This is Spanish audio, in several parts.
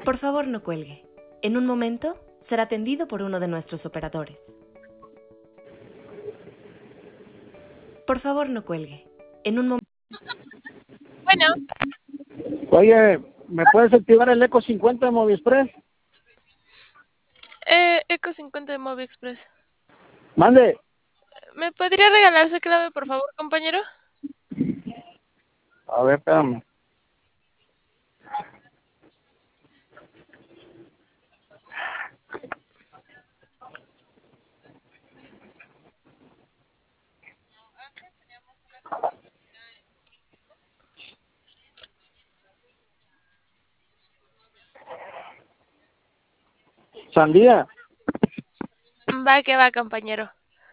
Por favor, no cuelgue. En un momento será atendido por uno de nuestros operadores. Por favor, no cuelgue. En un momento... Bueno, Oye, ¿me puedes activar el Eco 50 de Moviexpress? Eco 50 de Movie Express. Mande. ¿Me podría regalar su clave, por favor, compañero? A ver, espérame. Sandía. Va que va, compañero.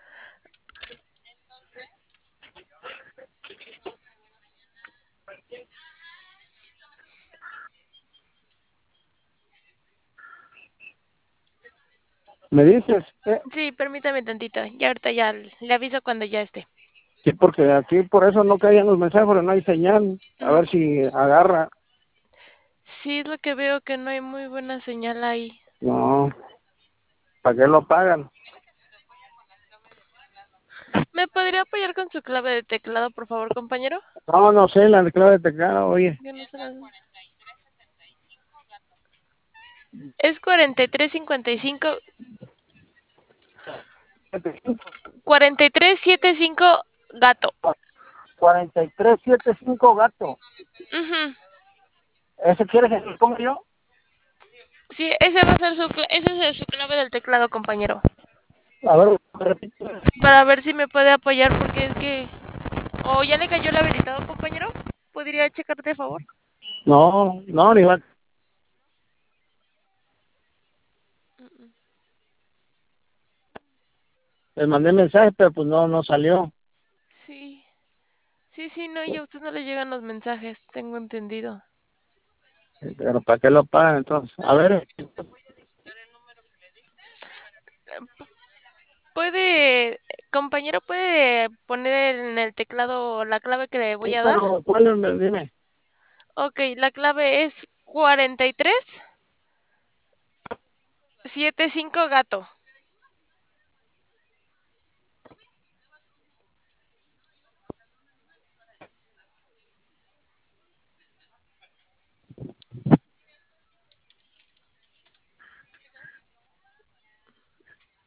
¿Me dices? Sí, permítame tantito. Y ahorita ya le aviso cuando ya esté. Sí, porque aquí por eso no caían los mensajes, porque no hay señal. A ver si agarra. Sí, es lo que veo, que no hay muy buena señal ahí. No. ¿Para qué lo pagan? ¿Me podría apoyar con su clave de teclado, por favor, compañero? No, no sé, la clave de teclado, oye. Yo no sé Es 4355 4375 gato. 4375 gato. Ujú. ¿Ese quieres que lo ponga yo? Sí, ese va a ser ese es su clave del teclado, compañero. A ver, repite. Para ver si me puede apoyar, porque es que... ¿O ya le cayó el habilitado, compañero? ¿Podría checar, de favor? No, no, ni va. Les mandé mensaje, pero pues no salió. Sí. Sí, no, y a usted no le llegan los mensajes, tengo entendido. Pero ¿para qué lo pagan entonces? A ver. ¿Puede, compañero, puede poner en el teclado la clave que le voy a dar? ¿Cuál? Dime. Ok, la clave es 4375 gato.